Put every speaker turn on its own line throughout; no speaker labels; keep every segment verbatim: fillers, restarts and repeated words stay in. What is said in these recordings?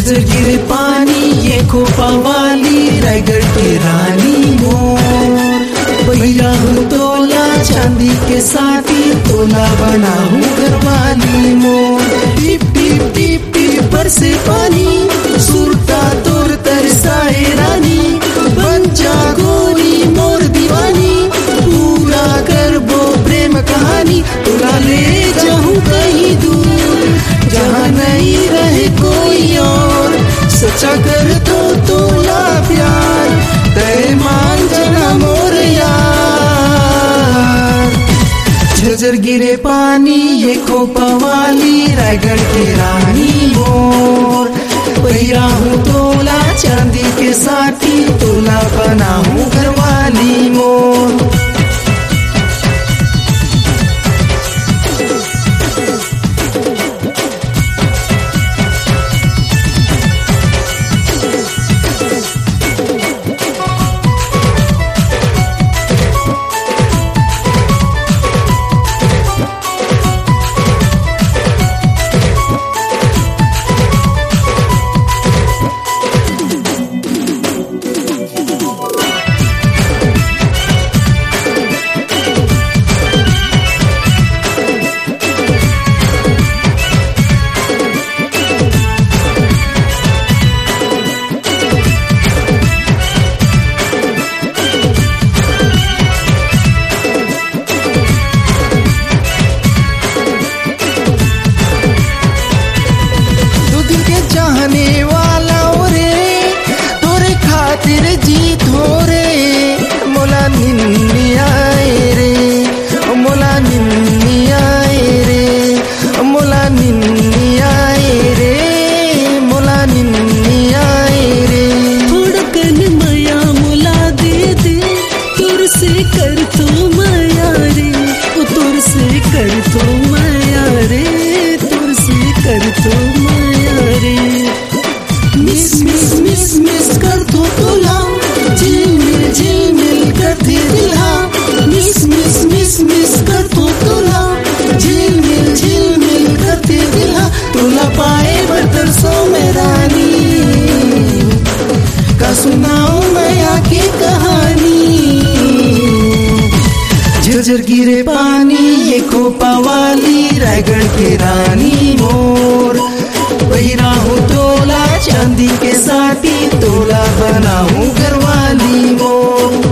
झरझर गिरे पानी ये खोपा वाली रायगढ़ की रानी मोर। भैया हूँ तोला चांदी के साथी तोला बना हूँ घरवाली मोर। टिप टिप टिप टिप बरसे पानी सुरता तोर तरसाए रानी। बन जा गोरी मोर दीवानी पूरा कर वो प्रेम कहानी। तोला ले जाऊँ कहीं दूर जहाँ नहीं रहे कोई और। सच्चा कर तो तोला प्यार तय मान जाना मोर यार। झरझर गिरे पानी ये खोपा वाली रायगढ़ की रानी मोर। भैया हूँ तोला चांदी के साथी तोला बना हूँ घरवाली मोर। चाहने वाला रे तोरे खातिर जीत हो रे। मोला निन्नी आए रे मोला निन्नी आए रे मोला निन्नी आए रे मोला निन्नी आए रे।
धड़कन माया मोला दे दे तुर से कर तो माया रे तुर से कर तो माया रे तुर से कर तो माया रे। मिस मिस मिस मिस कर तो तोला झिलमिल झिलमिल करते दिला। मिस मिस मिस मिस कर तो तोला झिलमिल झिलमिल करते दिला। तोला पाए बरतर सो में रानी का सुनाऊं मैं आके कहानी। झरझर गिरे पानी ये खोपा वाली रायगढ़ की रानी मोर। भैया हूँ तोला चांदी के साथी तोला बना हूँ घरवाली मोर।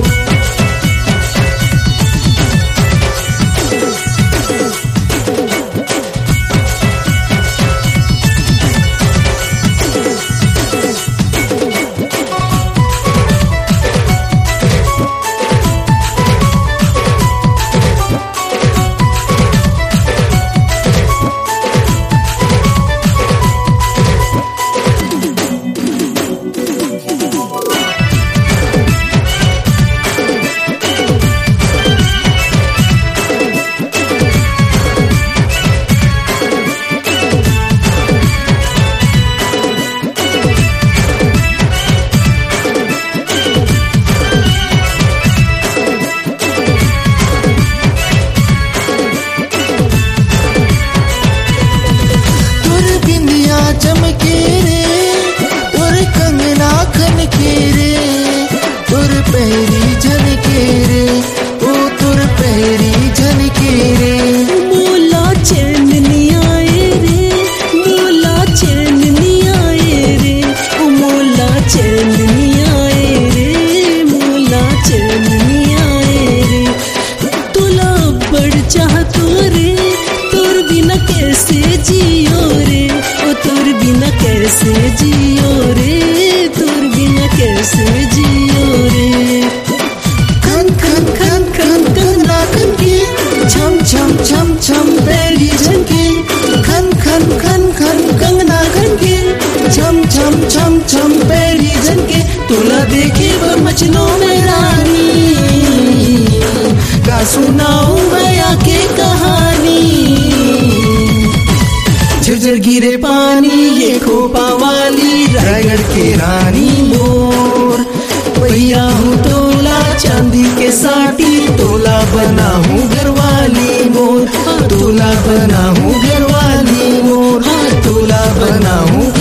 चमके रे तुर कंगना खन के रे तुर पहरी झनके रे ओ तुर पहरी झनके रे। मोला चैन नहीं आए रे मोला चैन नहीं आए रे ओ मोला चैन नहीं आए रे मोला चैन नहीं आए रे। तुला बड़ चाहतो रे तुर बिना कैसे जियो रे ओ तुर बिना कैसे जियो रे तुर बिना कैसे जियो रे।
खन खन खन खन कंगना खन के छम छम छम छम बेली झनके। खन खन खन खन कंगना खन के छम छम छम छम बेली झनके। तोला देखे वो मचलो में रानी का सुनाऊं मैं आके कहानी। झरझर गिरे पानी ये खोपा वाली रायगढ़ की रानी मोर। भैया हूँ तोला चांदी के साथी तोला बना हूँ घरवाली मोर। तोला बना हूँ घरवाली मोर तोला बना हूँ